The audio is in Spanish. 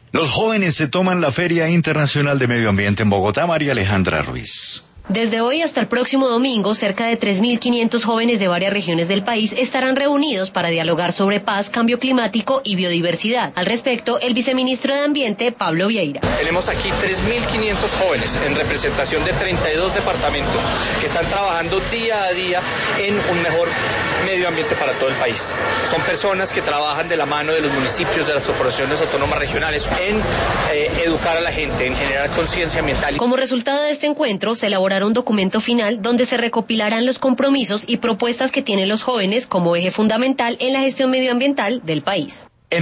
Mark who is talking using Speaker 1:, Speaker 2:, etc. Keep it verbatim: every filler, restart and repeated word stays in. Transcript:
Speaker 1: Los jóvenes se toman la Feria Internacional de Medio Ambiente en Bogotá. María Alejandra Ruiz.
Speaker 2: Desde hoy hasta el próximo domingo, cerca de tres mil quinientos jóvenes de varias regiones del país estarán reunidos para dialogar sobre paz, cambio climático y biodiversidad. Al respecto, el viceministro de Ambiente, Pablo Vieira.
Speaker 3: Tenemos aquí tres mil quinientos jóvenes en representación de treinta y dos departamentos que están trabajando día a día en un mejor medio ambiente para todo el país. Son personas que trabajan de la mano de los municipios, de las corporaciones autónomas regionales en eh, educar a la gente, en generar conciencia ambiental.
Speaker 2: Como resultado de este encuentro, se elaborará un documento final donde se recopilarán los compromisos y propuestas que tienen los jóvenes como eje fundamental en la gestión medioambiental del país.